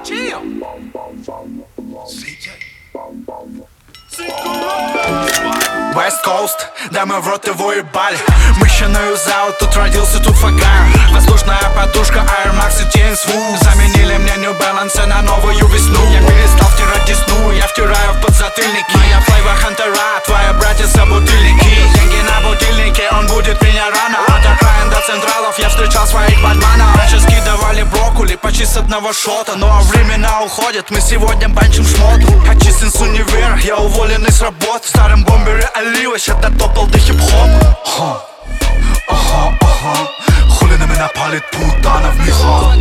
West Coast, да мы в рот его ебали. Мы еще на юзау, тут родился, тут фаган. Воздушная подушка, Air Max и Тень Сву. Заменили мне New Balance на новую весну. Я перестал втирать десну, я втираю в подзатыльники. Моя флейва Хантера, твоя братья собутыльники. Деньги на будильнике, он будет меня рано. От окраин до централов я встречал своих бадманов. Раньше скидывали брокколи почти с одного шота. Но времена уходят, мы сегодня банчим шмоту. Отчислен с универа, я уволенный с работы. В старом бомбере Олива, ща дотопал до хип-хопа. Хули на меня палит путана в меха.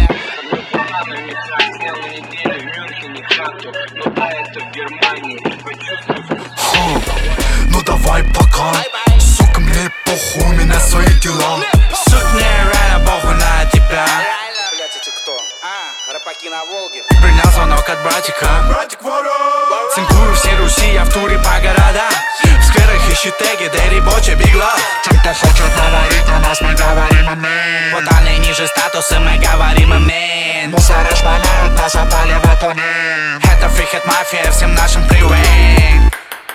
Ну давай пока, сука, мне похуй, у меня свои дела. Сука, мне реально похуй на тебя. Блять, эти кто? Рапаки на Волге. Принял звонок от братика. Братик ворот. Цинкую все Руси, я в туре по городам. В скверах ищи теги, Дэри Боча, Бигла. Чем-то хочет говорить на нас, мы говорим амин. Вот они ниже статуса, мы говорим амин. Мусора шпанают, нас опаливает унин. Это фрихет мафия, всем нашим привет.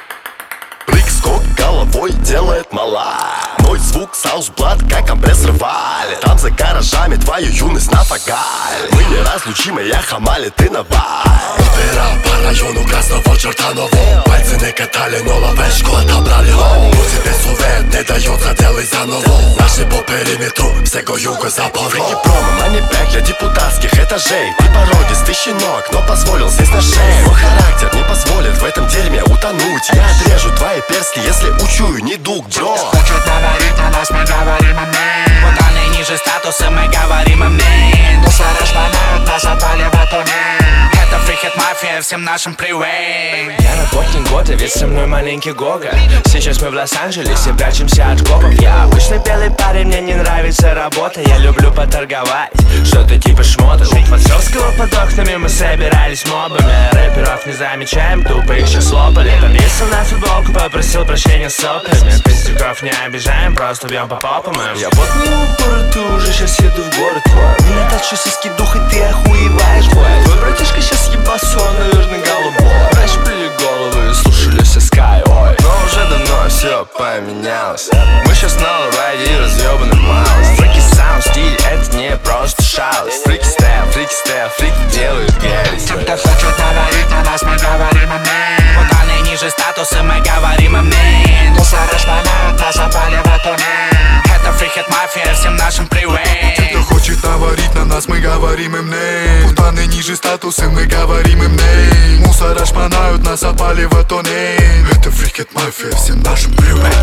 Прыг-скок головой делает мала. Мой звук саус-блад, как компрессор валит. Там за гаражами твою юность нафагаль. Мы неразлучимы, я хамали, ты на валь. Опера по району красного чертанового. Пальцы не катали, но ловешку отобрали. Ну теперь сувет не дает заделай заново. Наши по периметру, всего юго-запада. Фрики промо, манипек для депутатских этажей. Ты породистый щенок, но позволил здесь на шее. Мой характер не позволит в этом дерьме утонуть. Я отрежу твои перски, если учую недуг, бро. Хочет говорить на нас, мы говорим амин. Вот они ниже статуса, мы говорим амин. Мусора шпанают, нас опаливает унин. Это фрихет мафия, всем нашим привет. Я работник года, ведь со мной маленький Гога. Сейчас мы в Лос-Анджелесе, прячемся от копов. Я обычный белый парень, мне не нравится работа. Я люблю поторговать, что-то типа шмота. У Фасовского под окнами мы собирались мобами. Рэперов не замечаем, тупо их сейчас слопали. Повесил на футболку, попросил прощения с соплями. Пиздюков не обижаем, просто бьем по попам им. Я вот не упор, ты уже сейчас еду в город твой. Меня точно соски дух, и ты охуеваешь, бой. Твой братишка сейчас ебасу, он, наверное, голубой. Раньше были головы, слушали все Sky, ой. Но уже давно все поменялось. Мы сейчас на лоурайде и разъебаны маус. Фрики саунд, стиль, это не просто шалость. Фрики степ, фрики делают герис. Чем-то хочет говорить на нас, мы говорим амин. Вот они ниже статуса, мы говорим амин. Мусора шпанают, нас опаливает унин. Это фрихет мафия, всем нашим привет. Кто хочет наварить на нас, мы говорим им ней. Путаны ниже статусы, мы говорим им ней. Мусора шпанают, нас опаливает унин. Это фрикет мафия, всем нашим привет.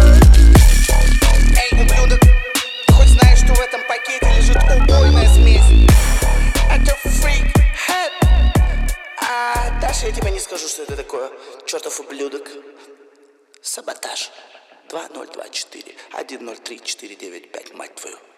Эй, ублюдок, ты хоть знаешь, что в этом пакете лежит убойная смесь? Это фрик хэт. А дальше я тебе не скажу, что это такое. Чертов ублюдок. Саботаж. 2024 103495, мать твою.